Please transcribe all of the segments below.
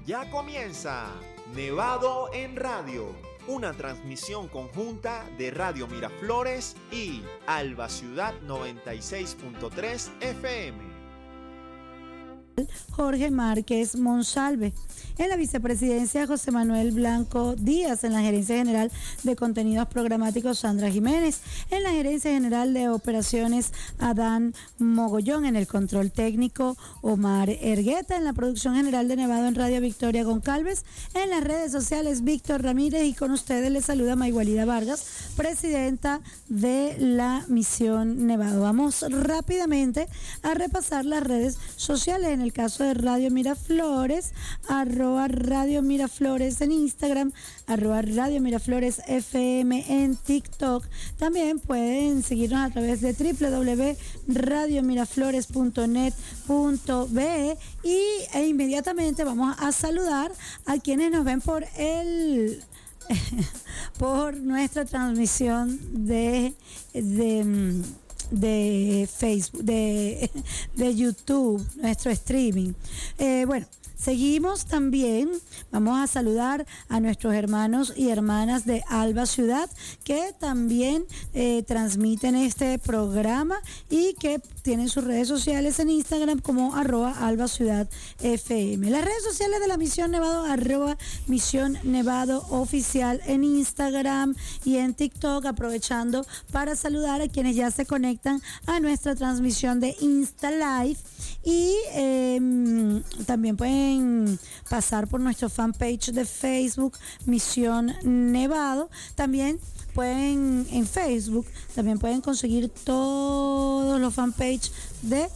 Ya comienza Nevado en Radio, una transmisión conjunta de Radio Miraflores y Alba Ciudad 96.3 FM. Jorge Márquez Monsalve. En la vicepresidencia, José Manuel Blanco Díaz. En la gerencia general de contenidos programáticos, Sandra Jiménez. En la gerencia general de operaciones, Adán Mogollón. En el control técnico, Omar Ergueta. En la producción general de Nevado en Radio, Victoria Goncalves. En las redes sociales, Víctor Ramírez. Y con ustedes les saluda Maygualida Vargas, presidenta de la Misión Nevado. Vamos rápidamente a repasar las redes sociales. En el caso de Radio Miraflores, @Radio Miraflores en Instagram, @Radio Miraflores FM en TikTok. También pueden seguirnos a través de www.radiomiraflores.net.be e inmediatamente vamos a saludar a quienes nos ven por nuestra transmisión de Facebook, de YouTube, nuestro streaming. Seguimos también, vamos a saludar a nuestros hermanos y hermanas de Alba Ciudad que también transmiten este programa y que tienen sus redes sociales en Instagram como @Alba Ciudad FM. Las redes sociales de la Misión Nevado, @Misión Nevado Oficial en Instagram y en TikTok, aprovechando para saludar a quienes ya se conectan a nuestra transmisión de Insta Live. Y también pueden pasar por nuestro fanpage de Facebook, Misión Nevado. También pueden, en Facebook, también pueden conseguir todos los fanpages de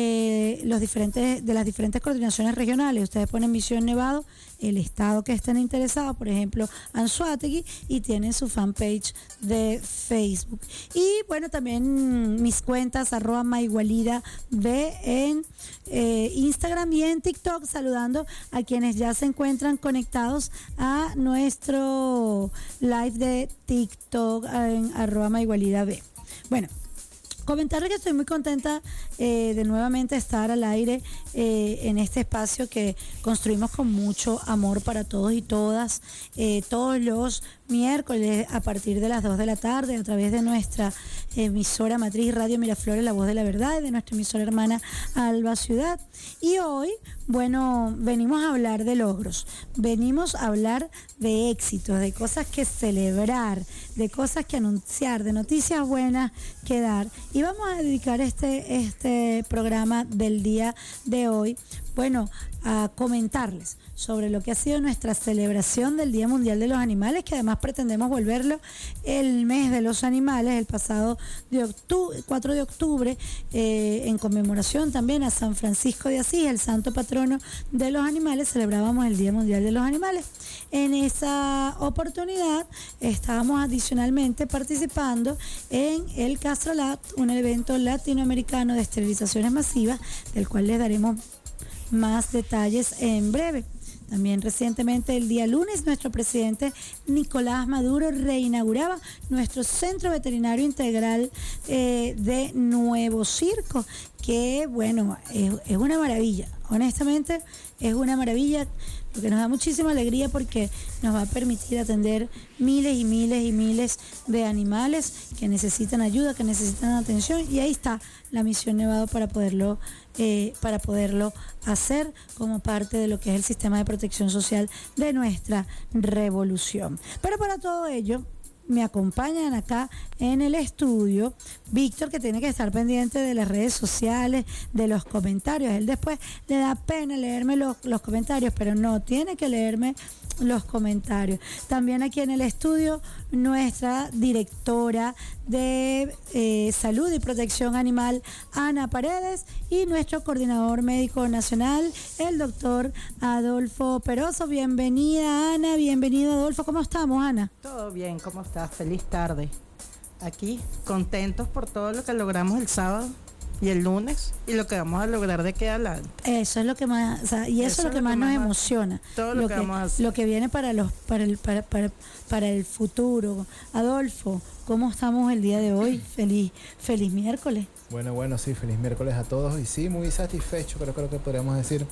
las diferentes coordinaciones regionales. Ustedes ponen Misión Nevado, el estado que estén interesados, por ejemplo, Anzoátegui, y tienen su fanpage de Facebook. Y bueno, también mis cuentas, @Maygualida B en Instagram y en TikTok, saludando a quienes ya se encuentran conectados a nuestro live de TikTok en @Maygualida B. Bueno, comentarles que estoy muy contenta de nuevamente estar al aire en este espacio que construimos con mucho amor para todos y todas, todos los miércoles a partir de las 2 de la tarde a través de nuestra emisora matriz Radio Miraflores, La Voz de la Verdad, y de nuestra emisora hermana Alba Ciudad. Y hoy, bueno, venimos a hablar de logros, venimos a hablar de éxitos, de cosas que celebrar, de cosas que anunciar, de noticias buenas que dar. Y vamos a dedicar este programa del día de hoy, bueno, a comentarles sobre lo que ha sido nuestra celebración del Día Mundial de los Animales, que además pretendemos volverlo el mes de los animales, el pasado 4 de octubre, en conmemoración también a San Francisco de Asís, el santo patrono de los animales. Celebrábamos el Día Mundial de los Animales. En esa oportunidad estábamos adicionalmente participando en el CastroLab, un evento latinoamericano de esterilizaciones masivas, del cual les daremos más detalles en breve. También recientemente, el día lunes, nuestro presidente Nicolás Maduro reinauguraba nuestro Centro Veterinario Integral de Nuevo Circo, que bueno, es una maravilla, honestamente es una maravilla, lo que nos da muchísima alegría porque nos va a permitir atender miles y miles y miles de animales que necesitan ayuda, que necesitan atención, y ahí está la Misión Nevado para poderlo hacer como parte de lo que es el sistema de protección social de nuestra revolución. Pero para todo ello, me acompañan acá en el estudio Víctor, que tiene que estar pendiente de las redes sociales, de los comentarios. Él después le da pena leerme los comentarios, pero no, tiene que leerme los comentarios. También aquí en el estudio, nuestra directora de Salud y Protección Animal, Ana Paredes, y nuestro coordinador médico nacional, el doctor Adolfo Peroso. Bienvenida, Ana, bienvenido, Adolfo. ¿Cómo estamos, Ana? Todo bien, ¿cómo estás? Feliz tarde. Aquí, contentos por todo lo que logramos el sábado y el lunes y lo que vamos a lograr de aquí adelante. Eso es lo que más, o sea, y eso es lo que más nos emociona. Todo lo que vamos a hacer. Lo que viene para el futuro. Adolfo, ¿cómo estamos el día de hoy? Feliz miércoles. Bueno, sí, feliz miércoles a todos, y sí, muy satisfecho, creo que podríamos decir,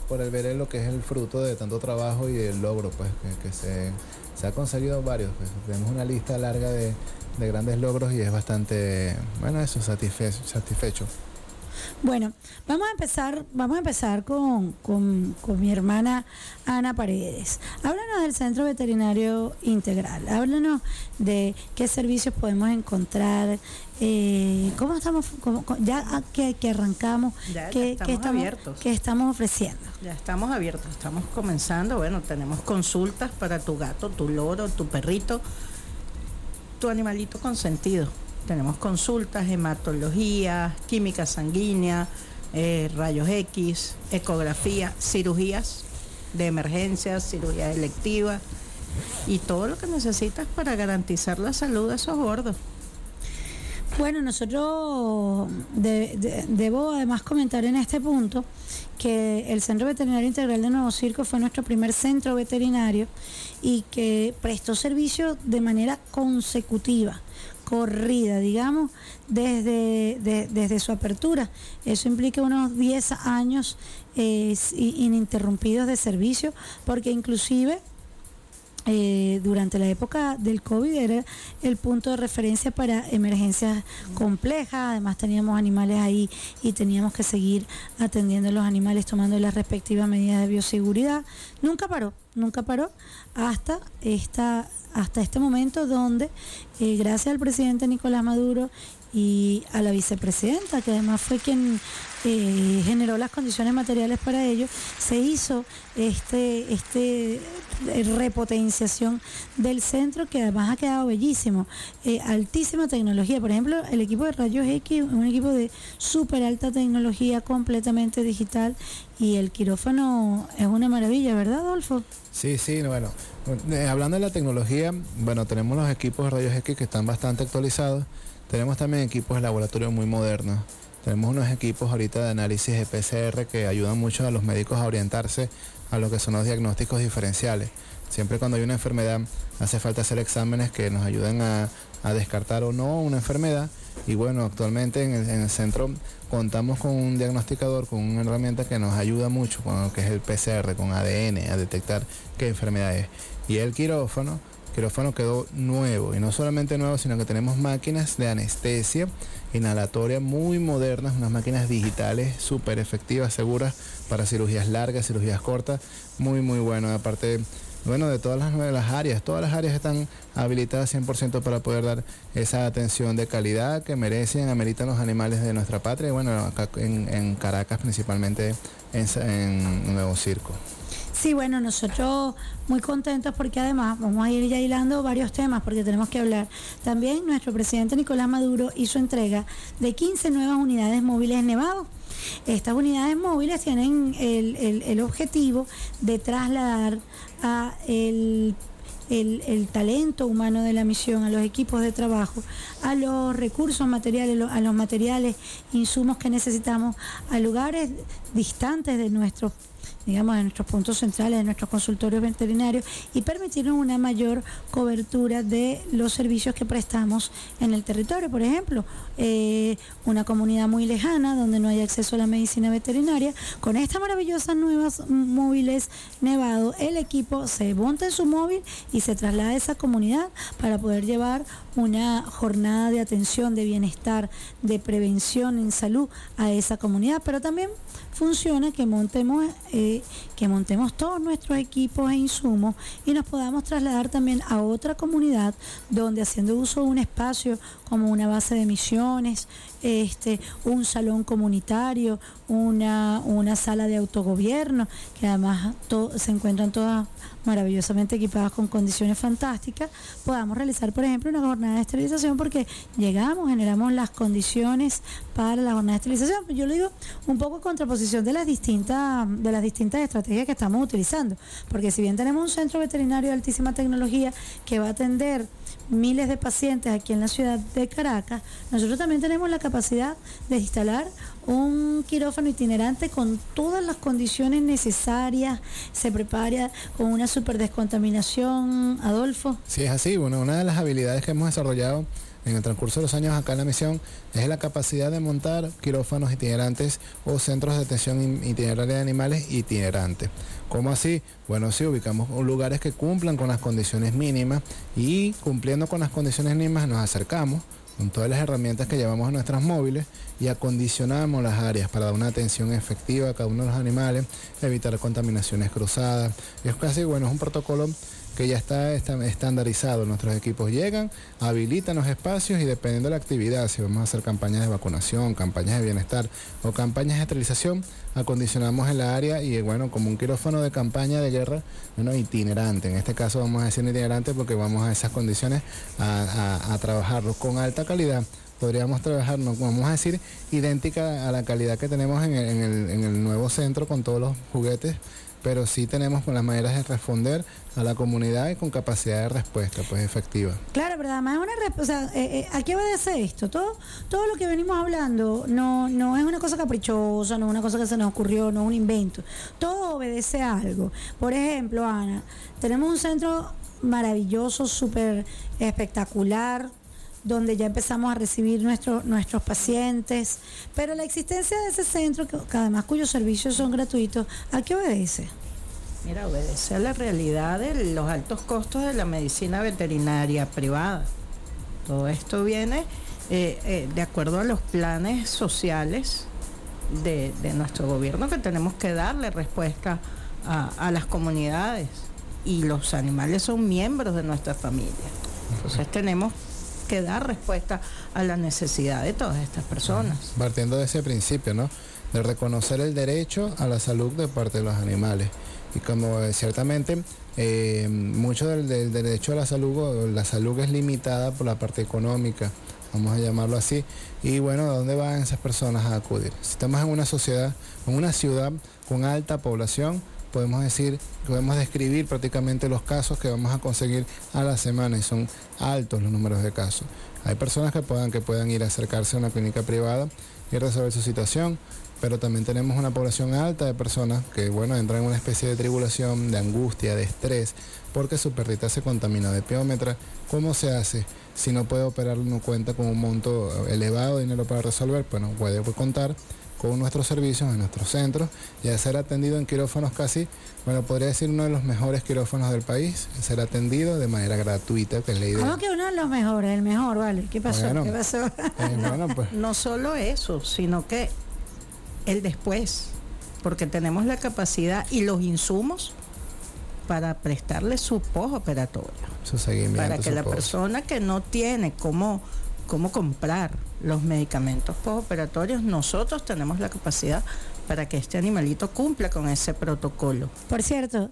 por el ver lo que es el fruto de tanto trabajo y el logro, pues, que se ha conseguido varios. Pues. Tenemos una lista larga de grandes logros y es bastante, bueno, eso, satisfecho. Bueno, vamos a empezar con mi hermana Ana Paredes. Háblanos del Centro Veterinario Integral, háblanos de qué servicios podemos encontrar, cómo estamos, ya que arrancamos, qué estamos ofreciendo. Ya estamos abiertos, estamos comenzando, bueno, tenemos consultas para tu gato, tu loro, tu perrito, tu animalito consentido. Tenemos consultas, hematología, química sanguínea, rayos X, ecografía, cirugías de emergencias, cirugías electivas y todo lo que necesitas para garantizar la salud de esos gordos. Bueno, nosotros debo además comentar en este punto que el Centro Veterinario Integral de Nuevo Circo fue nuestro primer centro veterinario y que prestó servicio de manera consecutiva, corrida, digamos, desde su apertura. Eso implica unos 10 años ininterrumpidos de servicio, porque inclusive durante la época del COVID era el punto de referencia para emergencias complejas. Además teníamos animales ahí y teníamos que seguir atendiendo a los animales, tomando las respectivas medidas de bioseguridad. Nunca paró hasta este momento donde gracias al presidente Nicolás Maduro y a la vicepresidenta, que además fue quien generó las condiciones materiales para ello, se hizo repotenciación del centro, que además ha quedado bellísimo, altísima tecnología. Por ejemplo, el equipo de rayos X es un equipo de súper alta tecnología, completamente digital, y el quirófano es una maravilla, ¿verdad, Adolfo? Sí, bueno, hablando de la tecnología, bueno, tenemos los equipos de rayos X que están bastante actualizados. Tenemos también equipos de laboratorio muy modernos. Tenemos unos equipos ahorita de análisis de PCR que ayudan mucho a los médicos a orientarse a lo que son los diagnósticos diferenciales. Siempre cuando hay una enfermedad hace falta hacer exámenes que nos ayuden a descartar o no una enfermedad. Y bueno, actualmente en el centro contamos con un diagnosticador, con una herramienta que nos ayuda mucho con lo que es el PCR, con ADN, a detectar qué enfermedad es. Y el quirófano quedó nuevo, y no solamente nuevo, sino que tenemos máquinas de anestesia inhalatoria muy modernas, unas máquinas digitales súper efectivas, seguras para cirugías largas, cirugías cortas, muy bueno. Aparte, bueno, de todas las áreas están habilitadas 100% para poder dar esa atención de calidad que ameritan los animales de nuestra patria, y bueno, acá en Caracas principalmente en Nuevo Circo. Sí, bueno, nosotros muy contentos porque además vamos a ir ya hilando varios temas porque tenemos que hablar. También nuestro presidente Nicolás Maduro hizo entrega de 15 nuevas unidades móviles Nevado. Estas unidades móviles tienen el objetivo de trasladar el talento humano de la misión, a los equipos de trabajo, a los recursos materiales, a los materiales, insumos que necesitamos, a lugares distantes de nuestros puntos centrales, de nuestros consultorios veterinarios, y permitirnos una mayor cobertura de los servicios que prestamos en el territorio. Por ejemplo, una comunidad muy lejana donde no hay acceso a la medicina veterinaria, con estas maravillosas nuevas móviles Nevado, el equipo se monta en su móvil y se traslada a esa comunidad para poder llevar una jornada de atención, de bienestar, de prevención en salud a esa comunidad. Pero también funciona que montemos todos nuestros equipos e insumos y nos podamos trasladar también a otra comunidad donde, haciendo uso de un espacio como una base de misiones, un salón comunitario, una sala de autogobierno, que además se encuentran todas maravillosamente equipadas con condiciones fantásticas, podamos realizar, por ejemplo, una jornada de esterilización, porque generamos las condiciones para la jornada de esterilización. Yo lo digo un poco en contraposición de las distintas estrategias que estamos utilizando, porque si bien tenemos un centro veterinario de altísima tecnología que va a atender miles de pacientes aquí en la ciudad de Caracas, nosotros también tenemos la capacidad de instalar un quirófano itinerante con todas las condiciones necesarias, se prepara con una super descontaminación, Adolfo. Sí, es así. Bueno, una de las habilidades que hemos desarrollado en el transcurso de los años acá en la misión es la capacidad de montar quirófanos itinerantes o centros de atención itineraria de animales itinerantes. ¿Cómo así? Bueno, sí, ubicamos lugares que cumplan con las condiciones mínimas y cumpliendo con las condiciones mínimas nos acercamos con todas las herramientas que llevamos en nuestras móviles y acondicionamos las áreas para dar una atención efectiva a cada uno de los animales, evitar contaminaciones cruzadas. Es casi, bueno, es un protocolo que ya está estandarizado. Nuestros equipos llegan, habilitan los espacios y dependiendo de la actividad, si vamos a hacer campañas de vacunación, campañas de bienestar o campañas de esterilización, acondicionamos el área y bueno, como un quirófano de campaña de guerra, bueno, itinerante. En este caso vamos a decir itinerante porque vamos a esas condiciones a trabajarlo con alta calidad. Podríamos trabajar, no, vamos a decir, idéntica a la calidad que tenemos en el nuevo centro con todos los juguetes, pero sí tenemos con las maneras de responder a la comunidad y con capacidad de respuesta pues efectiva. Claro, pero además ¿a qué obedece esto? Todo lo que venimos hablando no es una cosa caprichosa, no es una cosa que se nos ocurrió, no es un invento. Todo obedece a algo. Por ejemplo, Ana, tenemos un centro maravilloso, súper espectacular, donde ya empezamos a recibir nuestros pacientes, pero la existencia de ese centro, que además cuyos servicios son gratuitos, ¿a qué obedece? Mira, obedece a la realidad de los altos costos de la medicina veterinaria privada. Todo esto viene de acuerdo a los planes sociales de nuestro gobierno, que tenemos que darle respuesta a las comunidades, y los animales son miembros de nuestra familia. Entonces tenemos que dar respuesta a la necesidad de todas estas personas. Partiendo de ese principio, ¿no? De reconocer el derecho a la salud de parte de los animales. Y como ciertamente mucho del derecho a la salud es limitada por la parte económica, vamos a llamarlo así. Y bueno, ¿a dónde van esas personas a acudir? Si estamos en una sociedad, en una ciudad con alta población, podemos describir prácticamente los casos que vamos a conseguir a la semana, y son altos los números de casos. Hay personas que puedan ir a acercarse a una clínica privada y resolver su situación, pero también tenemos una población alta de personas que, bueno, entran en una especie de tribulación, de angustia, de estrés, porque su perrita se contaminó de piómetra. ¿Cómo se hace? Si no puede operar, no cuenta con un monto elevado de dinero para resolver, pues no puede contar con nuestros servicios en nuestros centros y a ser atendido en quirófanos casi, bueno, podría decir uno de los mejores quirófanos del país, ser atendido de manera gratuita, que es la idea. ¿Cómo que uno de los mejores? El mejor, ¿vale? ¿Qué pasó? Bueno, ¿Qué pasó? Bueno, pues. No solo eso, sino que el después, porque tenemos la capacidad y los insumos para prestarle su postoperatorio. Su seguimiento. Para que la persona que no tiene cómo comprar los medicamentos postoperatorios, nosotros tenemos la capacidad para que este animalito cumpla con ese protocolo. Por cierto,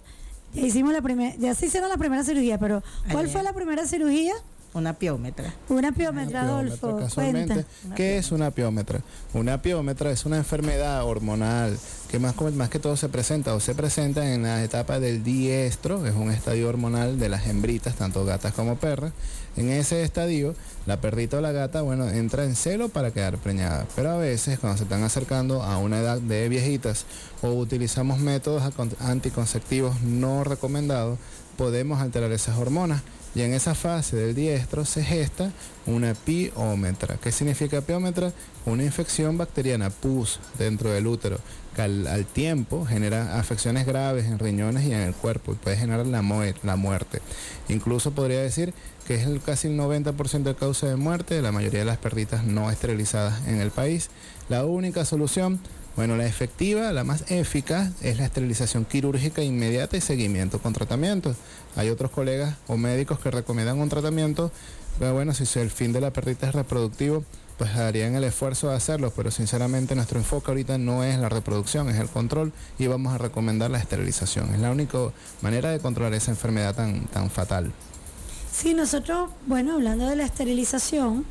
ya se hicieron la primera cirugía, pero ¿cuál fue la primera cirugía? Una piómetra. Una piómetra, Adolfo. Casualmente, ¿qué es una piómetra? Una piómetra es una enfermedad hormonal que más que todo se presenta en la etapa del diestro, que es un estadio hormonal de las hembritas, tanto gatas como perras. En ese estadio, la perrita o la gata, bueno, entra en celo para quedar preñada. Pero a veces, cuando se están acercando a una edad de viejitas o utilizamos métodos anticonceptivos no recomendados, podemos alterar esas hormonas. Y en esa fase del diestro se gesta una piómetra. ¿Qué significa piómetra? Una infección bacteriana, pus, dentro del útero, que al tiempo genera afecciones graves en riñones y en el cuerpo y puede generar la muerte. Incluso podría decir que es casi el 90% de causa de muerte de la mayoría de las perritas no esterilizadas en el país. La única solución, bueno, la efectiva, la más eficaz, es la esterilización quirúrgica inmediata y seguimiento con tratamientos. Hay otros colegas o médicos que recomiendan un tratamiento, pero bueno, si el fin de la perrita es reproductivo, pues harían el esfuerzo de hacerlo, pero sinceramente nuestro enfoque ahorita no es la reproducción, es el control, y vamos a recomendar la esterilización. Es la única manera de controlar esa enfermedad tan fatal. Sí, nosotros, bueno, hablando de la esterilización,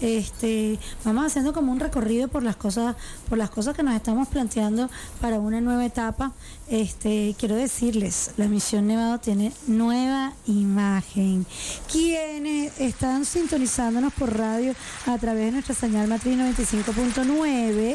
vamos haciendo como un recorrido por las cosas que nos estamos planteando para una nueva etapa. Quiero decirles, la Misión Nevado tiene nueva imagen. Quienes están sintonizándonos por radio a través de nuestra señal matriz 95.9,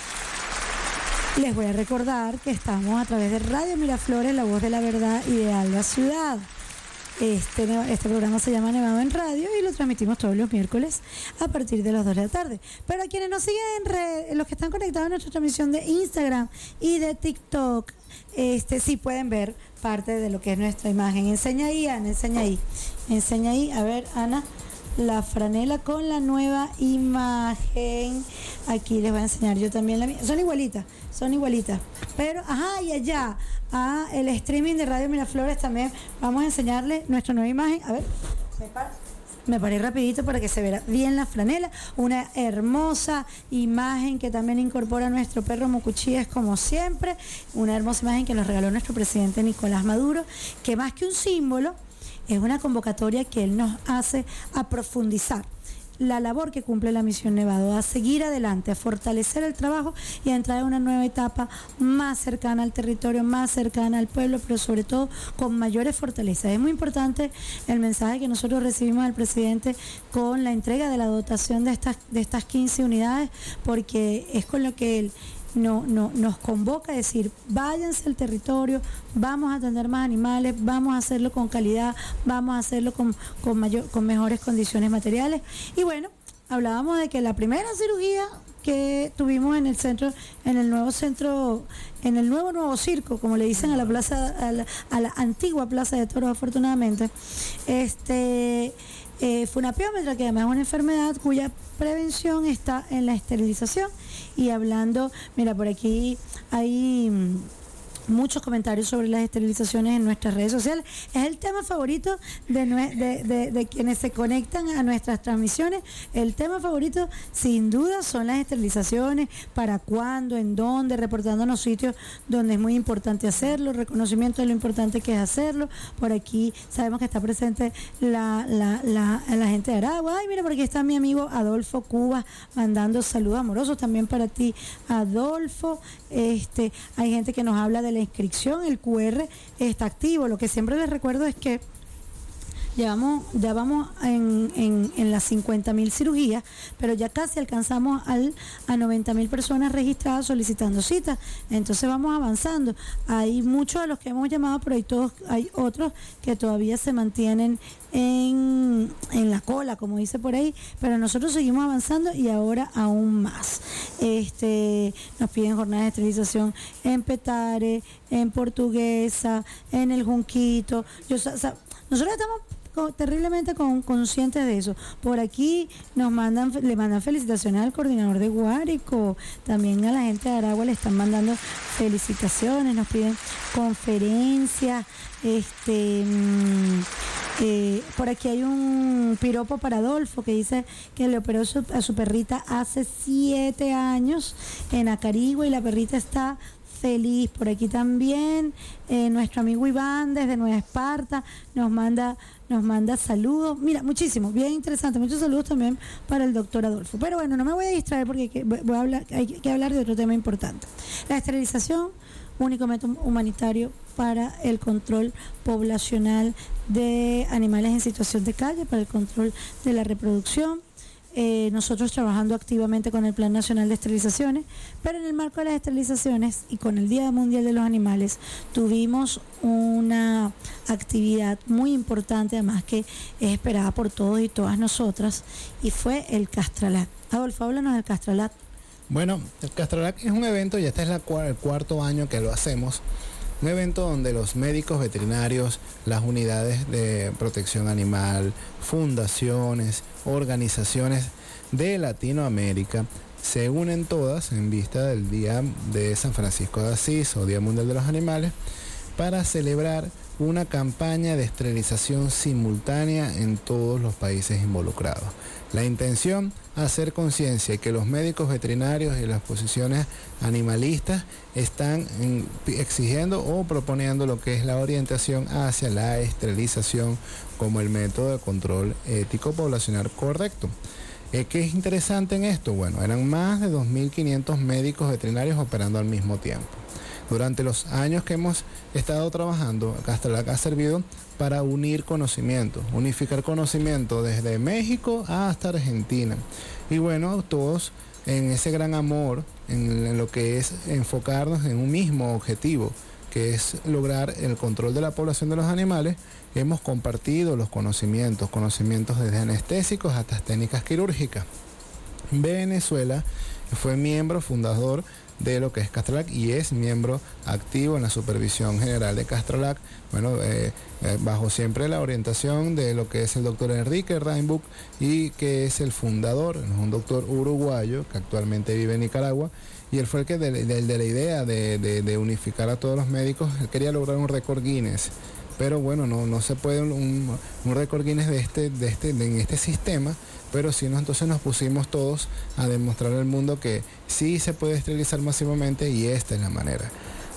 les voy a recordar que estamos a través de Radio Miraflores, La Voz de la Verdad, y de Alba Ciudad. Este programa se llama Nevado en Radio y lo transmitimos todos los miércoles a partir de las 2 de la tarde. Pero a quienes nos siguen en red, los que están conectados a nuestra transmisión de Instagram y de TikTok, sí pueden ver parte de lo que es nuestra imagen. Enseña ahí, Ana, enseña ahí. A ver, Ana, la franela con la nueva imagen. Aquí les voy a enseñar yo también la mía. Son igualitas. Pero, y allá, el streaming de Radio Miraflores también vamos a enseñarle nuestra nueva imagen. A ver, me paré rapidito para que se vea bien la franela. Una hermosa imagen que también incorpora nuestro perro Mucuchíes, como siempre. Una hermosa imagen que nos regaló nuestro presidente Nicolás Maduro, que más que un símbolo, es una convocatoria que él nos hace a profundizar la labor que cumple la Misión Nevado, a seguir adelante, a fortalecer el trabajo y a entrar en una nueva etapa más cercana al territorio, más cercana al pueblo, pero sobre todo con mayores fortalezas. Es muy importante el mensaje que nosotros recibimos del presidente con la entrega de la dotación de estas 15 unidades, porque es con lo que él nos convoca a decir: váyanse al territorio, vamos a tener más animales, vamos a hacerlo con calidad, vamos a hacerlo con mejores condiciones materiales. Y bueno, hablábamos de que la primera cirugía que tuvimos en el nuevo circo, como le dicen a la plaza, a la antigua plaza de toros, afortunadamente, fue una piómetra, que además es una enfermedad cuya prevención está en la esterilización. Y hablando, mira, por aquí hay muchos comentarios sobre las esterilizaciones en nuestras redes sociales. Es el tema favorito de quienes se conectan a nuestras transmisiones. El tema favorito, sin duda, son las esterilizaciones. ¿Para cuándo? ¿En dónde? Reportándonos sitios donde es muy importante hacerlo, reconocimiento de lo importante que es hacerlo. Por aquí sabemos que está presente la gente de Aragua. Ay, mira, por aquí está mi amigo Adolfo Cuba mandando saludos amorosos también para ti, Adolfo. Hay gente que nos habla de la inscripción, el QR está activo. Lo que siempre les recuerdo es que ya vamos en las 50.000 cirugías, pero ya casi alcanzamos a 90.000 personas registradas solicitando citas. Entonces vamos avanzando. Hay muchos de los que hemos llamado, pero hay otros que todavía se mantienen en la cola, como dice por ahí, pero nosotros seguimos avanzando y ahora aún más. Nos piden jornadas de esterilización en Petare, en Portuguesa, en el Junquito. Nosotros estamos terriblemente conscientes de eso. Por aquí le mandan felicitaciones al coordinador de Guárico, también a la gente de Aragua le están mandando felicitaciones, nos piden conferencias. Por aquí hay un piropo para Adolfo que dice que le operó a su perrita hace 7 años en Acarigua y la perrita está feliz. Por aquí también nuestro amigo Iván desde Nueva Esparta nos manda saludos. Mira, muchísimo, bien interesante. Muchos saludos también para el doctor Adolfo. Pero bueno, no me voy a distraer porque hay que hablar de otro tema importante. La esterilización, único método humanitario para el control poblacional de animales en situación de calle, para el control de la reproducción. Nosotros trabajando activamente con el Plan Nacional de Esterilizaciones, pero en el marco de las esterilizaciones y con el Día Mundial de los Animales tuvimos una actividad muy importante, además que es esperada por todos y todas nosotras, y fue el Castralat. Adolfo, háblanos del Castralat. Bueno, el Castralat es un evento, ya este es el 4º año que lo hacemos. Un evento donde los médicos veterinarios, las unidades de protección animal, fundaciones, organizaciones de Latinoamérica se unen todas en vista del Día de San Francisco de Asís o Día Mundial de los Animales para celebrar una campaña de esterilización simultánea en todos los países involucrados. La intención, hacer conciencia y que los médicos veterinarios y las posiciones animalistas están exigiendo o proponiendo lo que es la orientación hacia la esterilización como el método de control ético poblacional correcto. ¿Qué es interesante en esto? Bueno, eran más de 2.500 médicos veterinarios operando al mismo tiempo. Durante los años que hemos estado trabajando, Castralat ha servido para unir conocimiento, unificar conocimiento desde México hasta Argentina. Y bueno, todos en ese gran amor, en lo que es enfocarnos en un mismo objetivo, que que es lograr el control de la población de los animales, hemos compartido los conocimientos desde anestésicos hasta técnicas quirúrgicas. Venezuela fue miembro fundador de lo que es Castrolac y es miembro activo en la supervisión general de Castrolac, bajo siempre la orientación de lo que es el doctor Enrique Reinbuch, y que es el fundador, es un doctor uruguayo que actualmente vive en Nicaragua, y él fue el que de la idea de unificar a todos los médicos. Él quería lograr un récord Guinness, pero bueno, no se puede un récord Guinness en este sistema, pero sí entonces nos pusimos todos a demostrar al mundo que sí se puede esterilizar masivamente, y esta es la manera.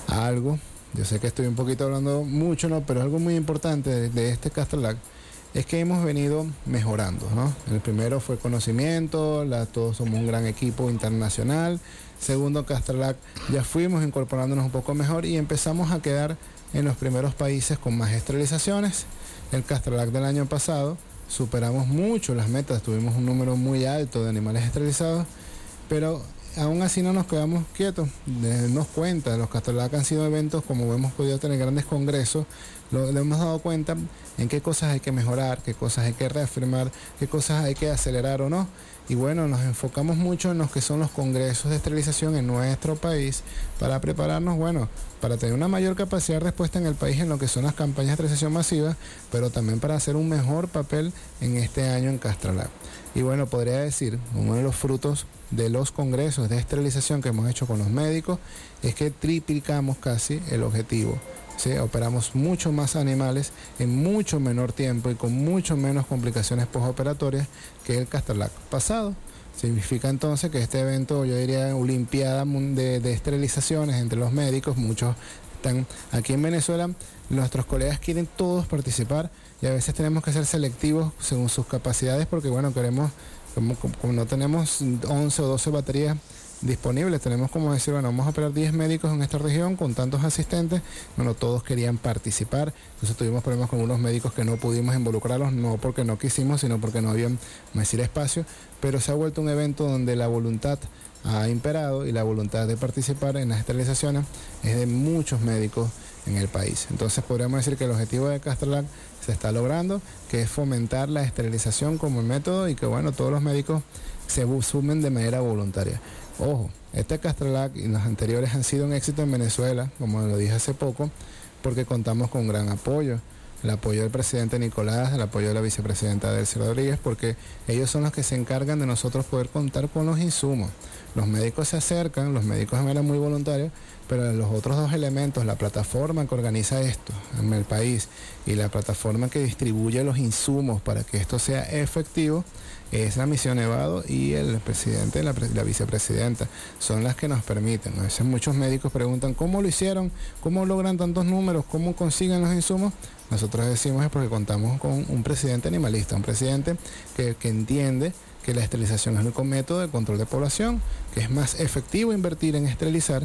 Yo sé que estoy un poquito hablando mucho, ¿no? Pero algo muy importante de este Castrolac es que hemos venido mejorando, ¿no? El primero fue conocimiento, todos somos un gran equipo internacional. Segundo, Castrolac, ya fuimos incorporándonos un poco mejor y empezamos a quedar en los primeros países con más esterilizaciones. El Castrolac del año pasado superamos mucho las metas, tuvimos un número muy alto de animales esterilizados, pero aún así no nos quedamos quietos. Darnos cuenta, los Castrolac han sido eventos, como hemos podido tener grandes congresos, le hemos dado cuenta en qué cosas hay que mejorar, qué cosas hay que reafirmar, qué cosas hay que acelerar o no. Y bueno, nos enfocamos mucho en los que son los congresos de esterilización en nuestro país para prepararnos, para tener una mayor capacidad de respuesta en el país en lo que son las campañas de esterilización masiva, pero también para hacer un mejor papel en este año en Castrolac. Y bueno, podría decir, uno de los frutos de los congresos de esterilización que hemos hecho con los médicos es que triplicamos casi el objetivo. ¿Sí? Operamos mucho más animales en mucho menor tiempo y con mucho menos complicaciones postoperatorias que el Castrolac pasado. Significa entonces que este evento, yo diría olimpiada de esterilizaciones entre los médicos, muchos están aquí en Venezuela, nuestros colegas quieren todos participar y a veces tenemos que ser selectivos según sus capacidades, porque queremos, como no tenemos 11 o 12 baterías disponibles, tenemos como decir, vamos a operar 10 médicos en esta región con tantos asistentes. Todos querían participar, entonces tuvimos problemas con unos médicos que no pudimos involucrarlos, no porque no quisimos, sino porque no había espacio, pero se ha vuelto un evento donde la voluntad ha imperado y la voluntad de participar en las esterilizaciones es de muchos médicos en el país. Entonces podríamos decir que el objetivo de Castrolac se está logrando, que es fomentar la esterilización como método y que todos los médicos se sumen de manera voluntaria. Ojo, este Castrolac y los anteriores han sido un éxito en Venezuela, como lo dije hace poco, porque contamos con gran apoyo. El apoyo del presidente Nicolás, el apoyo de la vicepresidenta Delcy Rodríguez, porque ellos son los que se encargan de nosotros poder contar con los insumos. Los médicos se acercan, los médicos de manera muy voluntaria, pero los otros dos elementos, la plataforma que organiza esto en el país y la plataforma que distribuye los insumos para que esto sea efectivo, es la Misión Nevado y el presidente y la vicepresidenta. Son las que nos permiten. A veces muchos médicos preguntan cómo lo hicieron, cómo logran tantos números, cómo consiguen los insumos. Nosotros decimos es porque contamos con un presidente animalista, un presidente que entiende que la esterilización es el único método de control de población, que es más efectivo invertir en esterilizar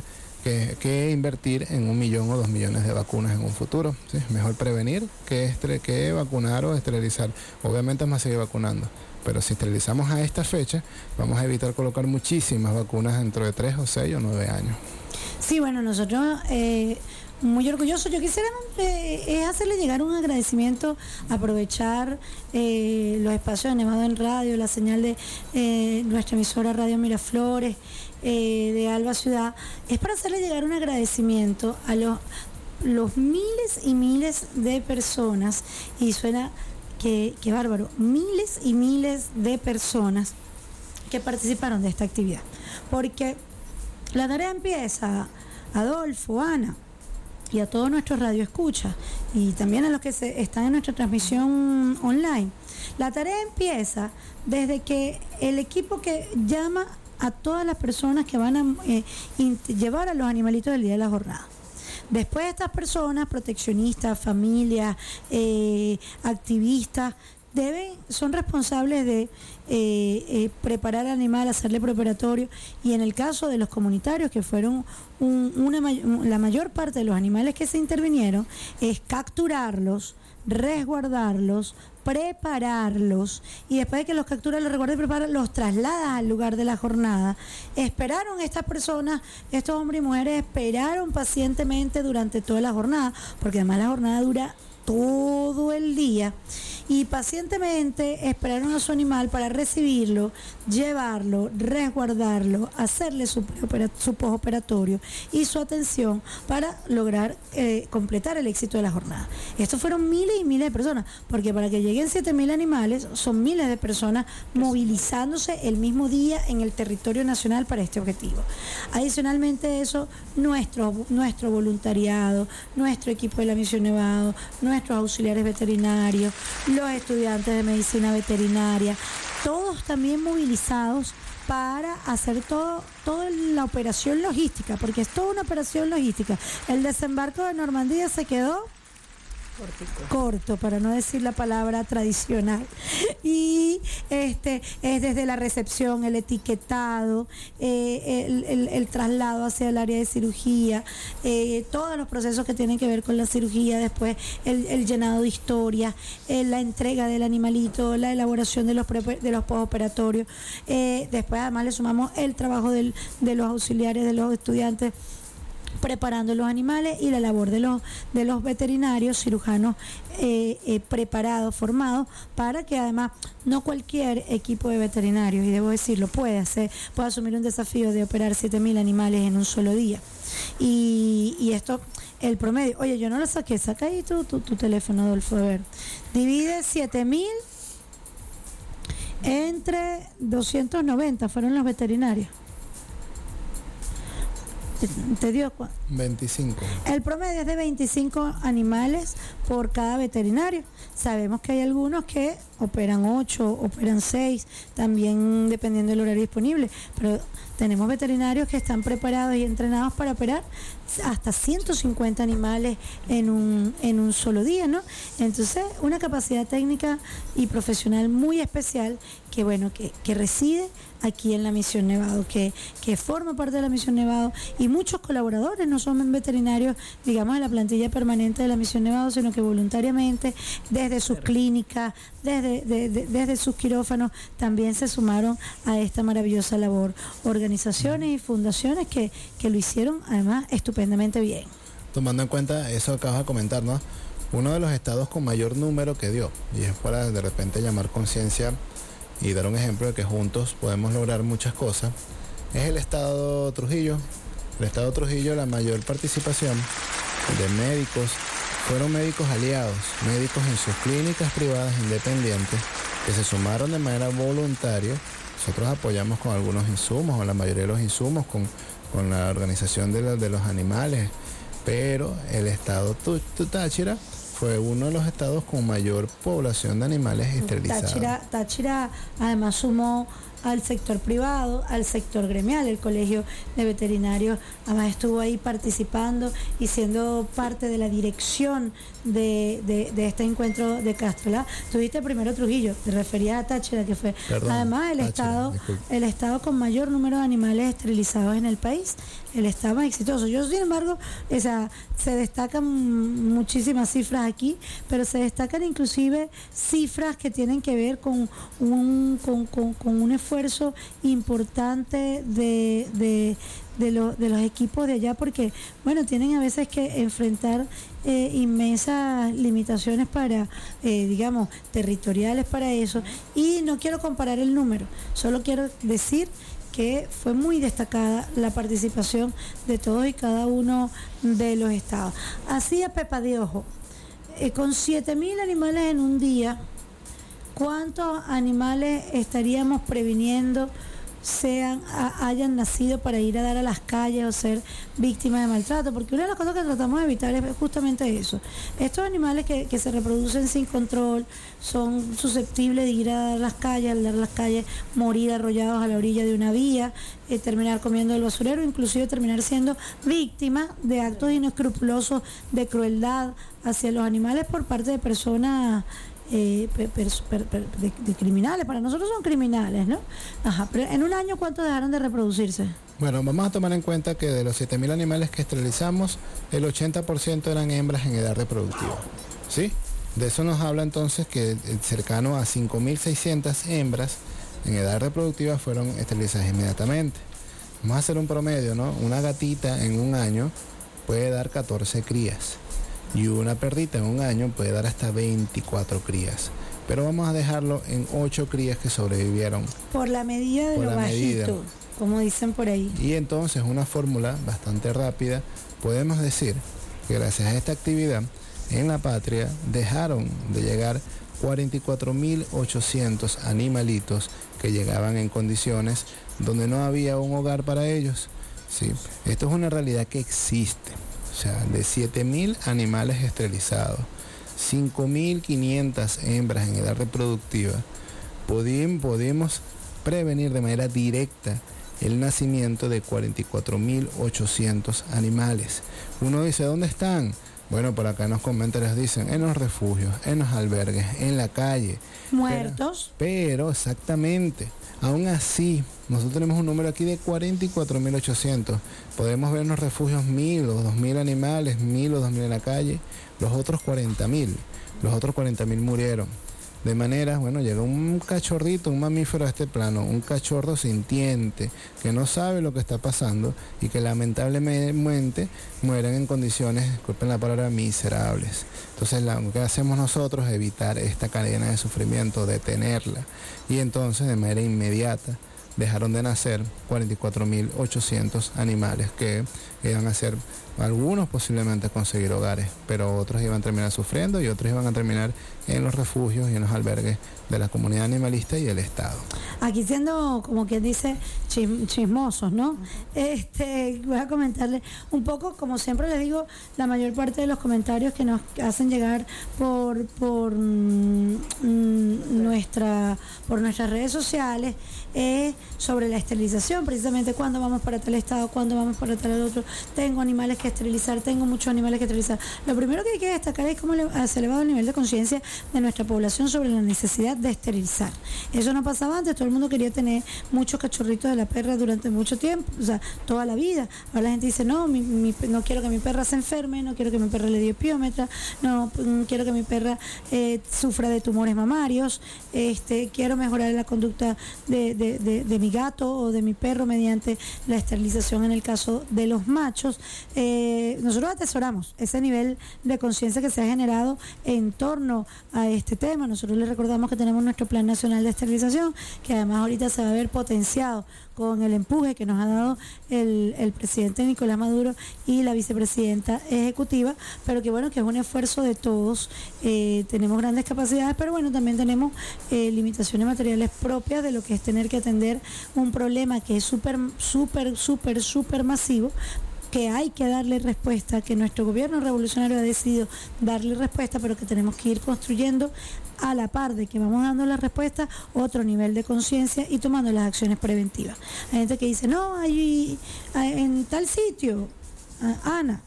que invertir en 1 millón o 2 millones de vacunas en un futuro. ¿Sí? Es mejor prevenir que vacunar o esterilizar. Obviamente es más seguir vacunando, pero si esterilizamos a esta fecha, vamos a evitar colocar muchísimas vacunas dentro de 3 o 6 o 9 años. Sí, nosotros muy orgullosos. Yo quisiera hacerle llegar un agradecimiento, aprovechar los espacios de Nevado en Radio, la señal de nuestra emisora Radio Miraflores, de Alba Ciudad. Es para hacerle llegar un agradecimiento a los miles y miles de personas, y suena que bárbaro, miles y miles de personas que participaron de esta actividad, porque la tarea empieza, Adolfo, Ana, y a todos nuestros radioescuchas, y también a los que están en nuestra transmisión online. La tarea empieza desde que el equipo que llama a todas las personas que van a llevar a los animalitos del día de la jornada. Después estas personas, proteccionistas, familias, activistas, son responsables de preparar al animal, hacerle preparatorio, y en el caso de los comunitarios, que fueron la mayor parte de los animales que se intervinieron es capturarlos, resguardarlos, prepararlos, y después de que los capturas, los resguardas y preparas, los trasladas al lugar de la jornada. Esperaron estas personas, estos hombres y mujeres esperaron pacientemente durante toda la jornada, porque además la jornada dura todo el día, y pacientemente esperaron a su animal para recibirlo, llevarlo, resguardarlo, hacerle su postoperatorio y su atención para lograr completar el éxito de la jornada. Estos fueron miles y miles de personas, porque para que lleguen 7.000 animales son miles de personas movilizándose el mismo día en el territorio nacional para este objetivo. Adicionalmente a eso, nuestro voluntariado, nuestro equipo de la Misión Nevado, nuestros auxiliares veterinarios, los estudiantes de medicina veterinaria, todos también movilizados para hacer toda la operación logística, porque es toda una operación logística. El desembarco de Normandía se quedó corto, para no decir la palabra tradicional, y es desde la recepción, el etiquetado, el traslado hacia el área de cirugía, todos los procesos que tienen que ver con la cirugía, después el llenado de historias, la entrega del animalito, la elaboración de los postoperatorios, después además le sumamos el trabajo de los auxiliares, de los estudiantes preparando los animales, y la labor de los veterinarios, cirujanos preparados, formados, para que además no cualquier equipo de veterinarios, y debo decirlo, puede asumir un desafío de operar 7.000 animales en un solo día. Y esto, el promedio, oye, yo no lo saqué, saca ahí tu teléfono, Adolfo, a ver, divide 7.000 entre 290, fueron los veterinarios. ¿Te dio cuánto? 25. El promedio es de 25 animales por cada veterinario. Sabemos que hay algunos que operan 8, operan 6, también dependiendo del horario disponible, pero tenemos veterinarios que están preparados y entrenados para operar hasta 150 animales en un solo día, ¿no? Entonces, una capacidad técnica y profesional muy especial que reside aquí en la Misión Nevado, que forma parte de la Misión Nevado, y muchos colaboradores no son veterinarios, digamos, de la plantilla permanente de la Misión Nevado, sino que voluntariamente, desde sus clínicas, desde sus quirófanos, también se sumaron a esta maravillosa labor. Organizaciones y fundaciones que lo hicieron además estupendamente bien. Tomando en cuenta eso que acabas de comentar, ¿no? Uno de los estados con mayor número que dio, y es para de repente llamar conciencia y dar un ejemplo de que juntos podemos lograr muchas cosas, es el estado Trujillo. El estado Trujillo, la mayor participación de médicos fueron médicos aliados, médicos en sus clínicas privadas independientes que se sumaron de manera voluntaria. Nosotros apoyamos con algunos insumos, o la mayoría de los insumos, con la organización de los animales, pero el estado Táchira fue uno de los estados con mayor población de animales esterilizados. Táchira además sumó al sector privado, al sector gremial. El Colegio de Veterinarios además estuvo ahí participando y siendo parte de la dirección de este encuentro de Castrolá. Tuviste primero Trujillo, te referías a Táchira, que fue además el estado con mayor número de animales esterilizados en el país, el estado más exitoso. Sin embargo, se destacan muchísimas cifras aquí, pero se destacan inclusive cifras que tienen que ver con un esfuerzo importante de los equipos de allá, porque tienen a veces que enfrentar inmensas limitaciones digamos, territoriales para eso, y no quiero comparar el número, solo quiero decir que fue muy destacada la participación de todos y cada uno de los estados. Así a pepa de ojo, con 7.000 animales en un día, ¿cuántos animales estaríamos previniendo hayan nacido para ir a dar a las calles o ser víctimas de maltrato? Porque una de las cosas que tratamos de evitar es justamente eso. Estos animales que se reproducen sin control son susceptibles de ir a dar las calles, al dar las calles, morir arrollados a la orilla de una vía, terminar comiendo el basurero, inclusive terminar siendo víctimas de actos inescrupulosos de crueldad hacia los animales por parte de personas de criminales. Para nosotros son criminales, ¿no? Ajá, pero en un año, ¿cuántos dejaron de reproducirse? Bueno, vamos a tomar en cuenta que de los 7.000 animales que esterilizamos, el 80% eran hembras en edad reproductiva, ¿sí? De eso nos habla entonces que cercano a 5.600 hembras en edad reproductiva fueron esterilizadas inmediatamente. Vamos a hacer un promedio, ¿no? Una gatita en un año puede dar 14 crías y una perrita en un año puede dar hasta 24 crías. Pero vamos a dejarlo en 8 crías que sobrevivieron. Por la medida de lo bajito, como dicen por ahí. Y entonces una fórmula bastante rápida, podemos decir que gracias a esta actividad en la patria dejaron de llegar 44.800 animalitos que llegaban en condiciones donde no había un hogar para ellos. ¿Sí? Esto es una realidad que existe. O sea, de 7.000 animales esterilizados, 5.500 hembras en edad reproductiva, podemos prevenir de manera directa el nacimiento de 44.800 animales. Uno dice, ¿dónde están? Bueno, por acá en los comentarios dicen, en los refugios, en los albergues, en la calle. Muertos. Pero exactamente, aún así, nosotros tenemos un número aquí de 44.800. Podemos ver en los refugios 1.000 o 2.000 animales, 1.000 o 2.000 en la calle. Los otros 40.000 murieron. De manera, bueno, llega un cachorrito, un mamífero a este plano, un cachorro sintiente, que no sabe lo que está pasando y que lamentablemente mueren en condiciones, disculpen la palabra, miserables. Entonces, lo que hacemos nosotros es evitar esta cadena de sufrimiento, detenerla. Y entonces, de manera inmediata, dejaron de nacer 44.800 animales que iban a ser, algunos posiblemente conseguir hogares, pero otros iban a terminar sufriendo y otros iban a terminar en los refugios y en los albergues de la comunidad animalista y el Estado. Aquí siendo, como quien dice, chismosos, ¿no? Voy a comentarles un poco, como siempre les digo, la mayor parte de los comentarios que nos hacen llegar por nuestras redes sociales es sobre la esterilización, precisamente cuándo vamos para tal estado, cuándo vamos para tal otro, tengo animales que esterilizar, tengo muchos animales que esterilizar. Lo primero que hay que destacar es cómo se ha elevado el nivel de conciencia de nuestra población sobre la necesidad de esterilizar. Eso no pasaba antes, todo el mundo quería tener muchos cachorritos de la perra durante mucho tiempo, o sea, toda la vida. Ahora la gente dice, no, no quiero que mi perra se enferme, no quiero que mi perra le dé espiómetra, no quiero que mi perra sufra de tumores mamarios, quiero mejorar la conducta de mi gato o de mi perro mediante la esterilización en el caso de los machos. Nosotros atesoramos ese nivel de conciencia que se ha generado en torno a este tema. Nosotros les recordamos que tenemos nuestro Plan Nacional de Esterilización, que además ahorita se va a ver potenciado con el empuje que nos ha dado el presidente Nicolás Maduro y la vicepresidenta ejecutiva, pero que bueno, que es un esfuerzo de todos. Tenemos grandes capacidades, pero bueno, también tenemos limitaciones materiales propias de lo que es tener que atender un problema que es súper masivo, que hay que darle respuesta, que nuestro gobierno revolucionario ha decidido darle respuesta, pero que tenemos que ir construyendo a la par de que vamos dando la respuesta, otro nivel de conciencia y tomando las acciones preventivas. Hay gente que dice, no, hay en tal sitio, Ana,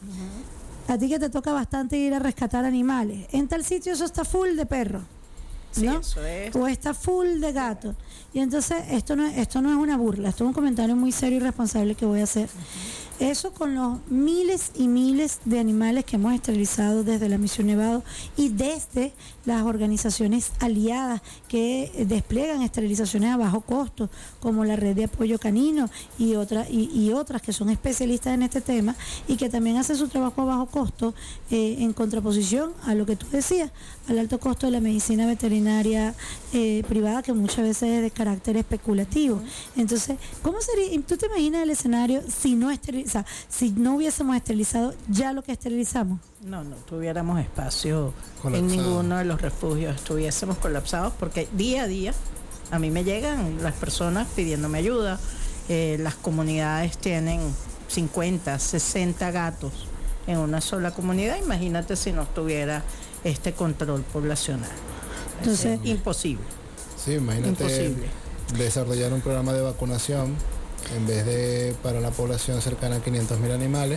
a ti que te toca bastante ir a rescatar animales, en tal sitio eso está full de perros, ¿no? Sí, eso es. O está full de gatos. Y entonces esto no es una burla, esto es un comentario muy serio y responsable que voy a hacer. Eso con los miles y miles de animales que hemos esterilizado desde la Misión Nevado y desde las organizaciones aliadas que despliegan esterilizaciones a bajo costo, como la Red de Apoyo Canino y otras que son especialistas en este tema y que también hacen su trabajo a bajo costo, en contraposición a lo que tú decías, al alto costo de la medicina veterinaria privada, que muchas veces es de carácter especulativo. Entonces, ¿cómo sería? ¿Tú te imaginas el escenario si no hubiésemos esterilizado ya lo que esterilizamos? No tuviéramos espacio en ninguno de los refugios, estuviésemos colapsados, porque día a día a mí me llegan las personas pidiéndome ayuda. Las comunidades tienen 50, 60 gatos en una sola comunidad. Imagínate si no tuviera este control poblacional. Entonces, imposible. Sí, imagínate imposible desarrollar un programa de vacunación en vez de para la población cercana a 500.000 animales,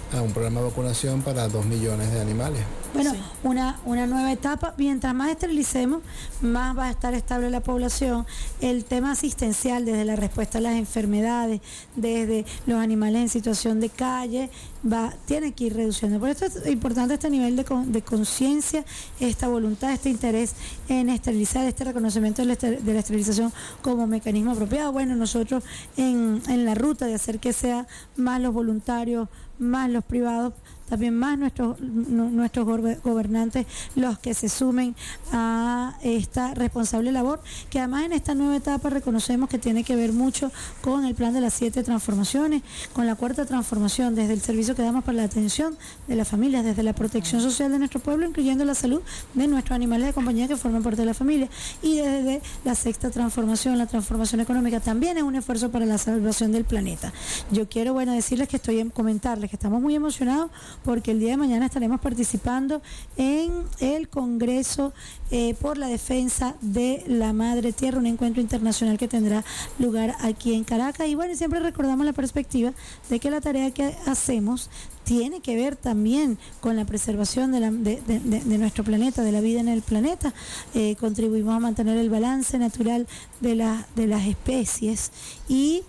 a un programa de vacunación para 2 millones de animales. Bueno, Sí. una nueva etapa. Mientras más esterilicemos, más va a estar estable la población. El tema asistencial, desde la respuesta a las enfermedades, desde los animales en situación de calle, tiene que ir reduciendo. Por esto es importante este nivel de conciencia, esta voluntad, este interés en esterilizar, este reconocimiento de la esterilización como mecanismo apropiado. Bueno, nosotros en la ruta de hacer que sea más los voluntarios, más los privados, también más nuestros gobernantes los que se sumen a esta responsable labor, que además en esta nueva etapa reconocemos que tiene que ver mucho con el plan de las 7 transformaciones, con la 4ª transformación, desde el servicio que damos para la atención de las familias, desde la protección social de nuestro pueblo, incluyendo la salud de nuestros animales de compañía que forman parte de la familia, y desde la 6ª transformación, la transformación económica, también es un esfuerzo para la salvación del planeta. Yo quiero, decirles que comentarles que estamos muy emocionados porque el día de mañana estaremos participando en el Congreso por la Defensa de la Madre Tierra, un encuentro internacional que tendrá lugar aquí en Caracas. Y bueno, siempre recordamos la perspectiva de que la tarea que hacemos tiene que ver también con la preservación de nuestro planeta, de la vida en el planeta. Contribuimos a mantener el balance natural de las especies y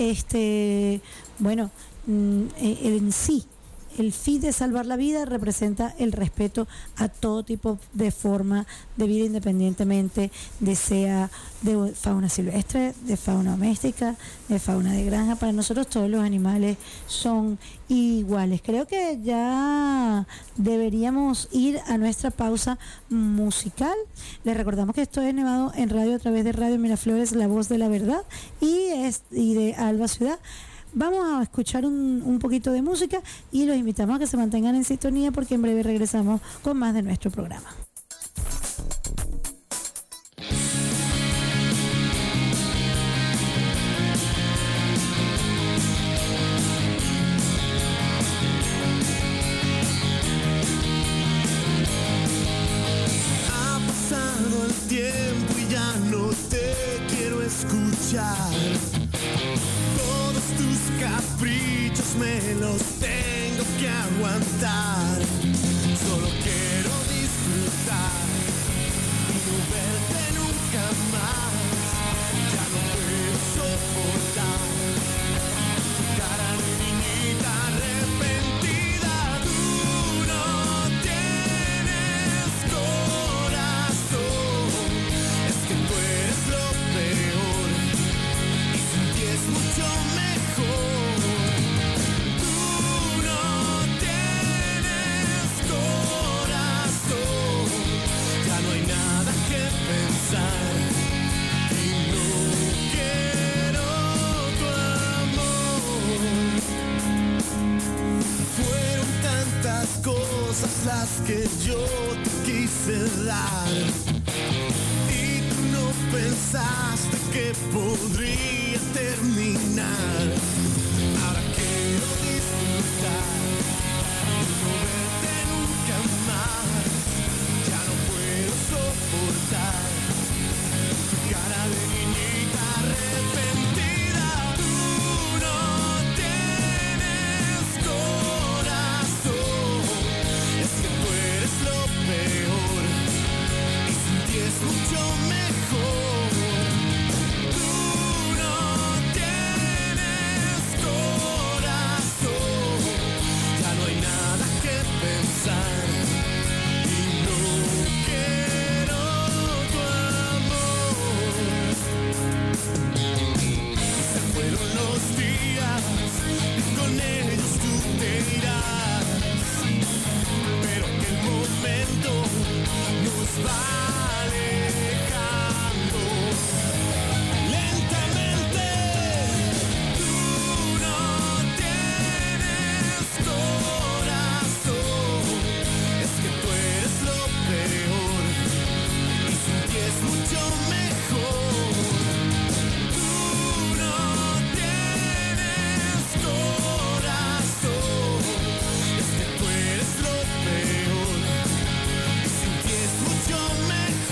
en sí, el fin de salvar la vida representa el respeto a todo tipo de forma de vida, independientemente de sea de fauna silvestre, de fauna doméstica, de fauna de granja. Para nosotros todos los animales son iguales. Creo que ya deberíamos ir a nuestra pausa musical. Les recordamos que esto es Nevado en Radio a través de Radio Miraflores, La Voz de la Verdad, y de Alba Ciudad. Vamos a escuchar un poquito de música y los invitamos a que se mantengan en sintonía porque en breve regresamos con más de nuestro programa. Ha pasado el tiempo y ya no te quiero escuchar. Tus caprichos me los tengo que aguantar. Solo quiero disfrutar y no verte nunca más. Ya no puedo soportar tu cara de niñita arrepentida. Tú no tienes corazón, es que tú eres lo peor y sin ti es mucho mejor. Cosas las que yo te quise dar y tú no pensaste que podría terminar. Ahora quiero disfrutar y no verte nunca más. Ya no puedo soportar tu cara de niñita arrepentida. Tú no tienes corazón, es que tú eres lo peor y sin ti es mucho mejor. Tú no tienes corazón, ya no hay nada que pensar y no quiero tu amor. Se fueron los días y con ellos tú te irás, pero que el momento nos va alejando lentamente. Tú no tienes corazón, es que tú eres lo peor y sin ti es mucho mejor. Tú no tienes corazón, es que tú eres lo peor y sin ti es mucho mejor.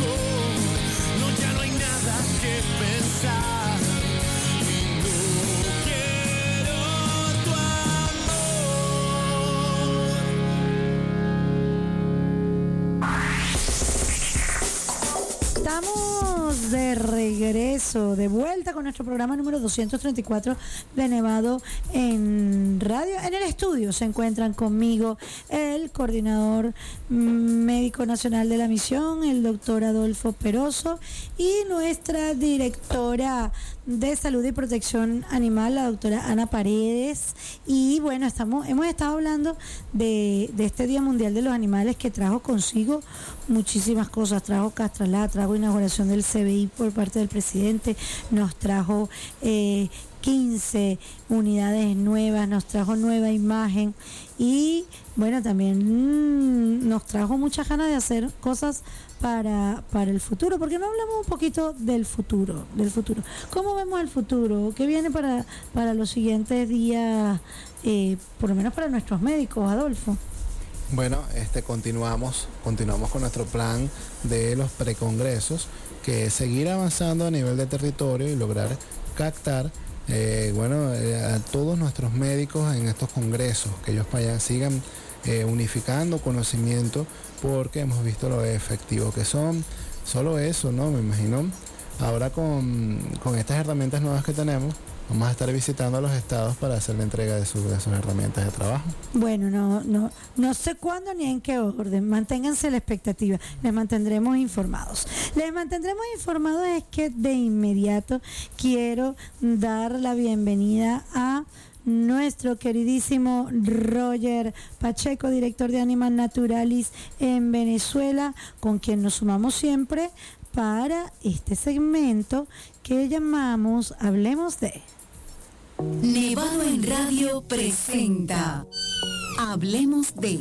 Estamos de regreso, de vuelta con nuestro programa número 234 de Nevado en Radio. En el estudio se encuentran conmigo el coordinador médico nacional de la misión, el doctor Adolfo Peroso, y nuestra directora de Salud y Protección Animal, la doctora Ana Paredes. Y bueno, hemos estado hablando de este Día Mundial de los Animales, que trajo consigo muchísimas cosas. Trajo Castralá, trajo inauguración del CBI por parte del presidente, nos trajo 15 unidades nuevas, nos trajo nueva imagen y bueno, también nos trajo muchas ganas de hacer cosas para el futuro. ¿Por qué no hablamos un poquito del futuro? ¿Cómo vemos el futuro? ¿Qué viene para los siguientes días, por lo menos para nuestros médicos, Adolfo? Bueno, continuamos con nuestro plan de los precongresos, que es seguir avanzando a nivel de territorio y lograr captar a todos nuestros médicos en estos congresos, que ellos sigan unificando conocimiento, porque hemos visto lo efectivo que son. Solo eso, ¿no? Me imagino, ahora con estas herramientas nuevas que tenemos, vamos a estar visitando a los estados para hacer la entrega de sus herramientas de trabajo. Bueno, no sé cuándo ni en qué orden. Manténganse a la expectativa. Les mantendremos informados. Es que de inmediato quiero dar la bienvenida a nuestro queridísimo Roger Pacheco, director de Animal Naturalis en Venezuela, con quien nos sumamos siempre para este segmento que llamamos Hablemos de... Nevado en Radio presenta Hablemos de,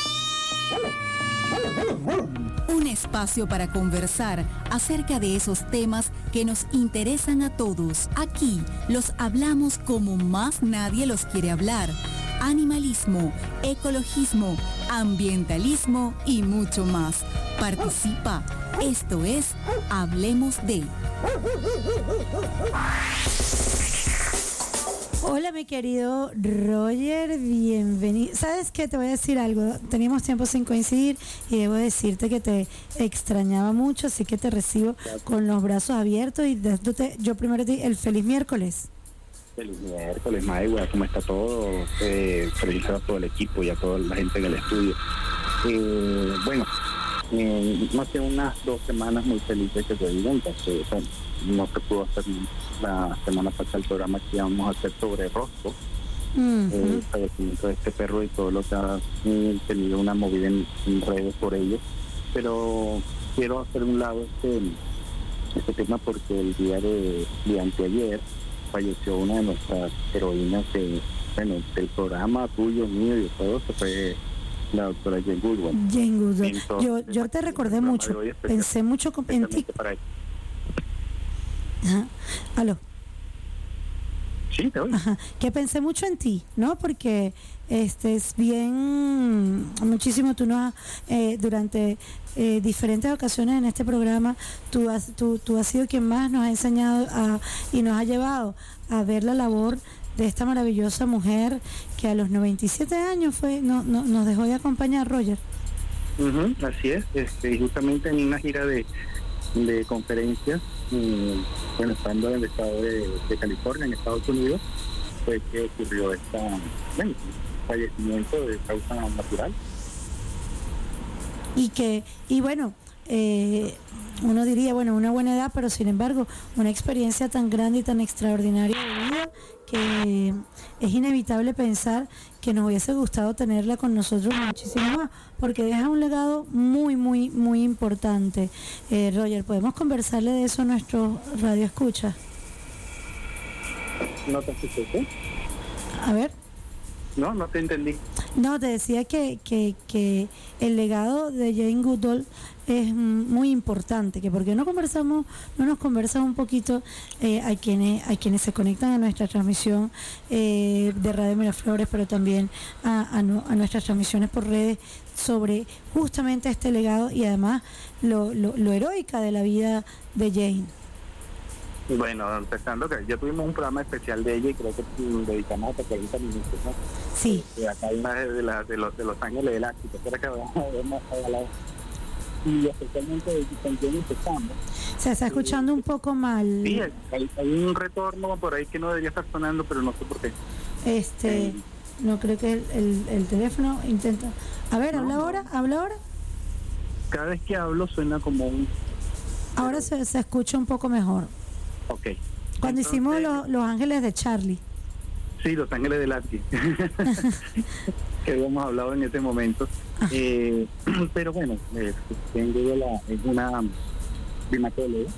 un espacio para conversar acerca de esos temas que nos interesan a todos. Aquí los hablamos como más nadie los quiere hablar: animalismo, ecologismo, ambientalismo y mucho más. Participa. Esto es Hablemos de. Hola, mi querido Roger, bienvenido. ¿Sabes qué? Te voy a decir algo. Teníamos tiempo sin coincidir y debo decirte que te extrañaba mucho, así que te recibo con los brazos abiertos y yo primero te digo el feliz miércoles. Feliz miércoles, Maigua, ¿cómo está todo? Felicito a todo el equipo y a toda la gente en el estudio. No hace unas 2 semanas muy felices que se digan, porque no se pudo hacer la semana pasada el programa que íbamos a hacer sobre Rosco, el fallecimiento de este perro y todo lo que ha tenido una movida en redes por ello. Pero quiero hacer un lado este tema, porque el día de anteayer falleció una de nuestras heroínas del programa tuyo, mío y de todos, que fue la doctora Jane Goodall. Yo te recordé mucho, pensé mucho en ti. Ajá. ¿Aló? Sí, te oigo. Ajá. Que pensé mucho en ti, ¿no? Porque es bien, muchísimo, tú nos durante diferentes ocasiones en este programa, tú has sido quien más nos ha enseñado y nos ha llevado a ver la labor de esta maravillosa mujer que a los 97 años nos dejó de acompañar, Roger. Así es, justamente en una gira de conferencias, estando en el estado de California, en Estados Unidos, fue que ocurrió fallecimiento de causa natural. Y bueno, uno diría, una buena edad, pero sin embargo, una experiencia tan grande y tan extraordinaria de vida, que es inevitable pensar que nos hubiese gustado tenerla con nosotros muchísimo más, porque deja un legado muy, muy, muy importante. Roger, ¿podemos conversarle de eso a nuestros radioescuchas? ¿No te escuché? A ver. No te entendí. No, te decía que el legado de Jane Goodall es muy importante, que porque no nos conversan un poquito a quienes se conectan a nuestra transmisión de Radio Miraflores, pero también a nuestras transmisiones por redes, sobre justamente este legado y además lo heroica de la vida de Jane. Bueno, empezando que ya tuvimos un programa especial de ella y creo que dedicamos hasta 40 minutos, ¿no? Sí. Acá hay una de los ángeles del éxito, espera que vamos a ver más adelante. y especialmente también empezamos. Se está escuchando un poco mal. Sí, hay un retorno por ahí que no debería estar sonando, pero no sé por qué. No creo que el teléfono intenta. A ver, habla ahora. Cada vez que hablo suena como un... Ahora se escucha un poco mejor. Ok. Cuando hicimos los Ángeles de Charlie. Sí, Los Ángeles de Lasky. Que habíamos hablado en ese momento. Pero bueno, tengo es una primatóloga.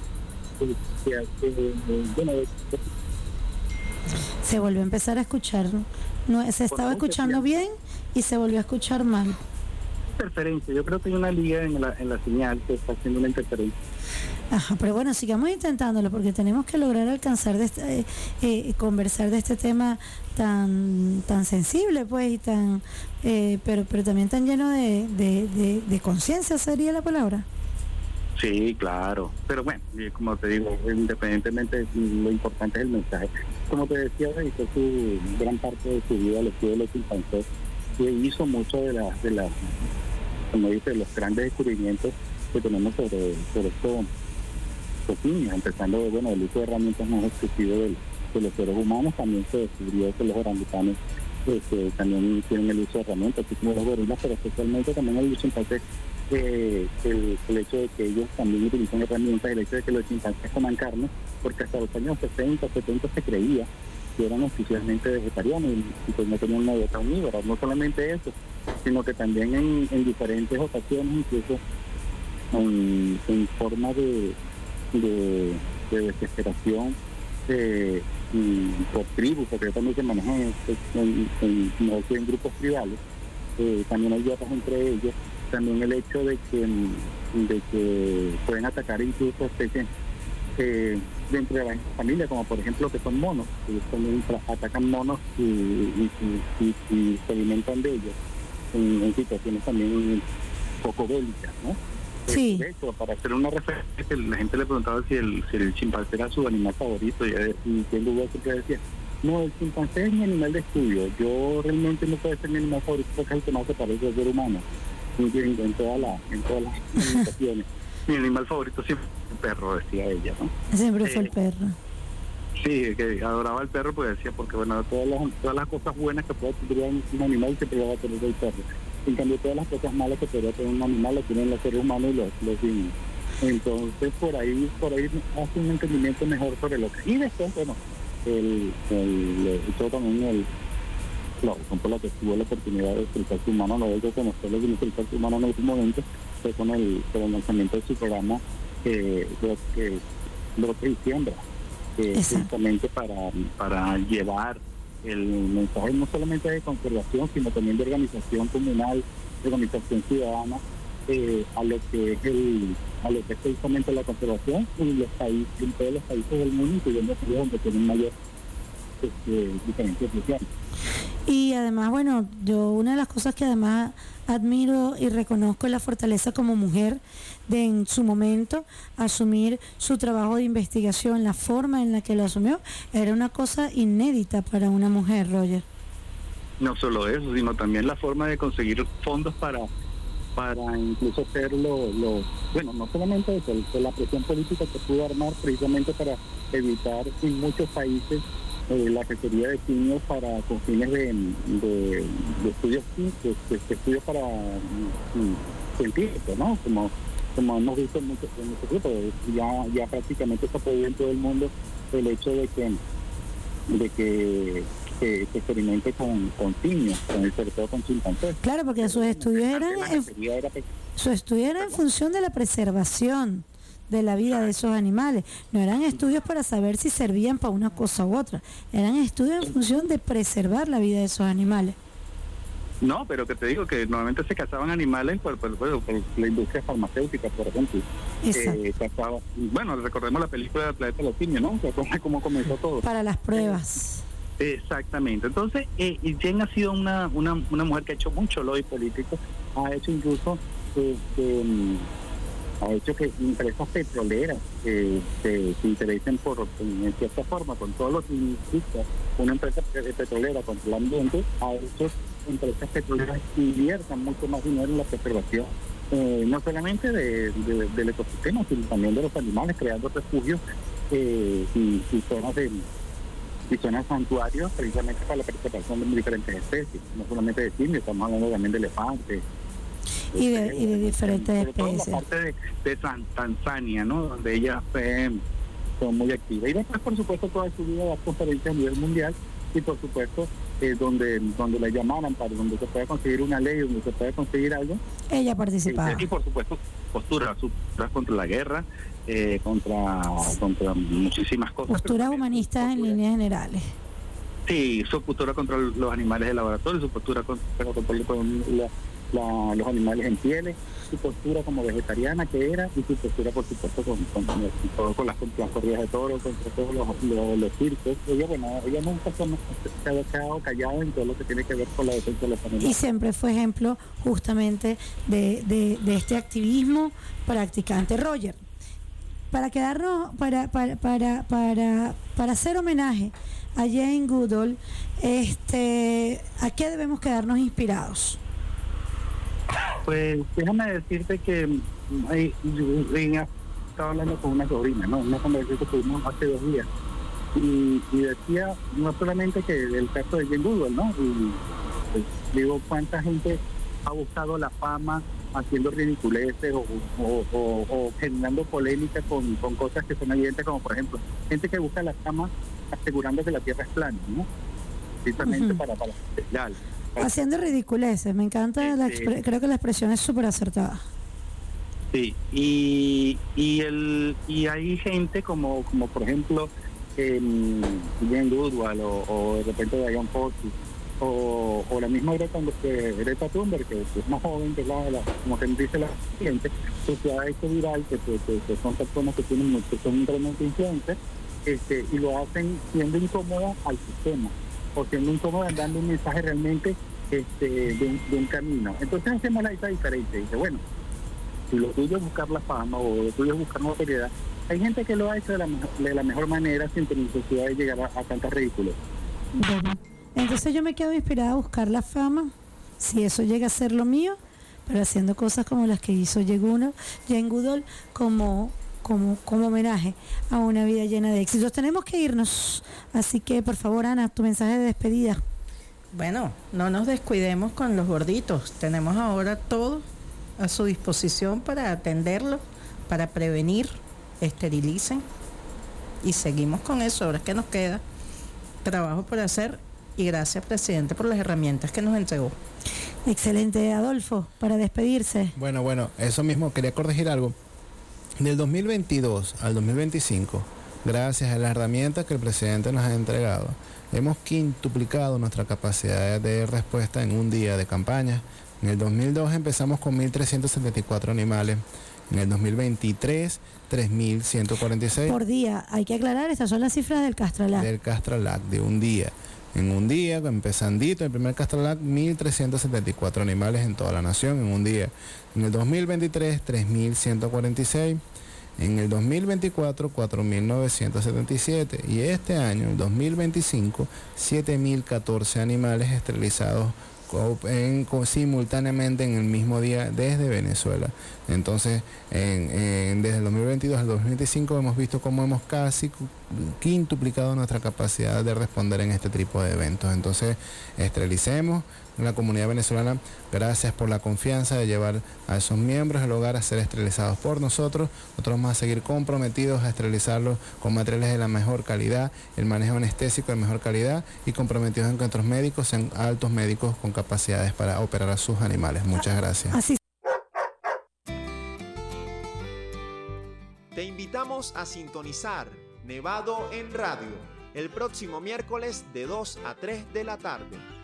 Se volvió a empezar a escuchar. No, se estaba escuchando bien y se volvió a escuchar mal. Interferencia, yo creo que hay una liga en la señal que está haciendo una interferencia. Ajá, pero bueno, sigamos intentándolo porque tenemos que lograr alcanzar conversar de este tema tan sensible, pues, y tan pero también tan lleno de conciencia, sería la palabra. Sí, claro, pero bueno, como te digo, independientemente, lo importante es el mensaje. Como te decía, dedicó su gran parte de su vida al estudio de los chimpancés y hizo mucho de las como dice, los grandes descubrimientos que tenemos sobre estos niños, empezando el uso de herramientas más exclusivas de los seres humanos. También se descubrió que los orangutanes también tienen el uso de herramientas, así como los gorilas, pero especialmente también el chimpancés, el hecho de que ellos también utilizan herramientas, el hecho de que los chimpancés coman carne, porque hasta los años 60, 70 se creía que eran exclusivamente vegetarianos y pues no tenían una dieta omnívora. No solamente eso, sino que también en diferentes ocasiones, incluso en forma de desesperación por tribus, porque también se manejan en grupos tribales, también hay guerras entre ellos. También el hecho de que pueden atacar incluso especies dentro de la familia, como por ejemplo que son monos. Ellos también atacan monos y se alimentan de ellos en situaciones también un poco bélicas, ¿no? Sí. De hecho, para hacer una referencia, la gente le preguntaba si el chimpancé era su animal favorito, y en lugar siempre decía, no, el chimpancé es mi animal de estudio, yo realmente no puedo ser mi animal favorito porque es el que más se parece al ser humano en todas las comunicaciones. Mi animal favorito siempre es el perro, decía ella, ¿no? Siempre fue el perro. Sí, que adoraba al perro, pues decía, porque bueno, todas las cosas buenas que puede tener un animal siempre va a tener el perro. En cambio, todas las cosas malas que podría tener un animal lo tienen los seres humanos y los niños. Entonces, por ahí hace un entendimiento mejor sobre lo que... Y después, bueno, todo también por lo que tuvo la oportunidad de explicar su humano, no de conocer lo que explicar su humano en algún momento, fue con el lanzamiento de su programa Brote y Siembra, justamente para llevar el mensaje no solamente de conservación, sino también de organización comunal, de organización ciudadana, a lo que es precisamente la conservación en todos los países del mundo, incluyendo aquellos donde tienen mayor diferencia social. Y además, bueno, una de las cosas que además admiro y reconozco es la fortaleza como mujer de en su momento asumir su trabajo de investigación. La forma en la que lo asumió era una cosa inédita para una mujer, Roger. No solo eso, sino también la forma de conseguir fondos para incluso hacer bueno, no solamente eso, la presión política que pudo armar precisamente para evitar en muchos países la cacería de simios con fines de estudios para científicos, ¿no? Como hemos visto en muchos grupos, ya prácticamente está prohibido en todo el mundo el hecho de que se experimente con simios, sobre todo con chimpancés. Claro, porque sus estudios eran en función de la preservación de la vida de esos animales. No eran estudios para saber si servían para una cosa u otra. Eran estudios en función de preservar la vida de esos animales. No, pero que te digo que normalmente se cazaban animales por la industria farmacéutica, por ejemplo. Bueno, recordemos la película del planeta de los simios, ¿no? Cómo comenzó todo. Para las pruebas. Exactamente. Entonces, Jen ha sido una mujer que ha hecho mucho lobby político, ha hecho incluso ha hecho que empresas petroleras se interesen en cierta forma con todo lo que implica una empresa petrolera contra el ambiente. Ha hecho empresas petroleras inviertan mucho más dinero en la preservación no solamente del ecosistema, sino también de los animales, creando refugios y zonas santuarios precisamente para la preservación de diferentes especies, no solamente de simios, estamos hablando también de elefantes. Y de diferentes sobre todo especies. la parte de Tanzania, ¿no? Donde ellas son muy activas. Y después, por supuesto, toda su vida da conferencias a nivel mundial y, por supuesto, donde la llamaran para donde se pueda conseguir una ley, donde se pueda conseguir algo. Ella participaba. Y, por supuesto, posturas contra la guerra, contra muchísimas cosas. Posturas humanistas en líneas generales. Sí, su postura contra los animales de laboratorio, su postura contra los animales en pieles, su postura como vegetariana que era, y su postura, por supuesto, con las corridas de toros, contra todos los circos. Ella nunca se ha quedado callada en todo lo que tiene que ver con la defensa de los animales. Y siempre fue ejemplo justamente de este activismo practicante. Roger, para quedarnos, para hacer homenaje a Jane Goodall, ¿a qué debemos quedarnos inspirados? Pues déjame decirte que estaba hablando con una sobrina, ¿no? Una conversación que tuvimos hace 2 días, y decía no solamente que el caso de Jane Goodall, ¿no? Y pues, digo, cuánta gente ha buscado la fama haciendo ridiculeces o generando polémica con cosas que son evidentes, como por ejemplo gente que busca la fama asegurando que la Tierra es plana, ¿no? Precisamente para haciendo ridiculeces. Me encanta, creo que la expresión es súper acertada. Sí, y hay gente como por ejemplo Jane Goodall o de repente Diane Fossey o la misma Greta Thunberg, que es más joven que como que dice la gente, que se ha hecho viral, que son personas que son increíblemente influentes, y lo hacen siendo incómodas al sistema, o siendo incómodas dando un mensaje realmente de un camino. Entonces hacemos esa diferencia. Dice, bueno, si lo tuyo es buscar la fama o lo tuyo es buscar notoriedad, hay gente que lo ha hecho de la mejor manera sin necesidad de llegar a tantas ridículos. Bueno, entonces yo me quedo inspirada a buscar la fama, si eso llega a ser lo mío, pero haciendo cosas como las que hizo Jane Goodall como homenaje a una vida llena de éxitos. Tenemos que irnos, así que por favor, Ana, tu mensaje de despedida. Bueno, no nos descuidemos con los gorditos. Tenemos ahora todo a su disposición para atenderlo, para prevenir, esterilicen, y seguimos con eso. Ahora es que nos queda trabajo por hacer, y gracias, presidente, por las herramientas que nos entregó. Excelente. Adolfo, para despedirse. Bueno, eso mismo, quería corregir algo. Del 2022 al 2025, gracias a las herramientas que el presidente nos ha entregado, hemos quintuplicado nuestra capacidad de respuesta en un día de campaña. En el 2002 empezamos con 1.374 animales. En el 2023, 3.146. Por día, hay que aclarar, estas son las cifras del Castralac. Del Castralac, de un día. En un día, empezandito, el primer Castralac, 1.374 animales en toda la nación en un día. En el 2023, 3.146. En el 2024, 4.977. Y este año, el 2025, 7.014 animales esterilizados simultáneamente en el mismo día desde Venezuela. Entonces, desde el 2022 al 2025 hemos visto cómo hemos casi quintuplicado nuestra capacidad de responder en este tipo de eventos. Entonces, esterilicemos la comunidad venezolana. Gracias por la confianza de llevar a esos miembros del hogar a ser esterilizados por nosotros. Nosotros vamos a seguir comprometidos a esterilizarlos con materiales de la mejor calidad, el manejo anestésico de mejor calidad, y comprometidos en que nuestros médicos sean altos médicos con capacidades para operar a sus animales. Muchas gracias. Así. Te invitamos a sintonizar Nevado en Radio el próximo miércoles de 2 a 3 de la tarde.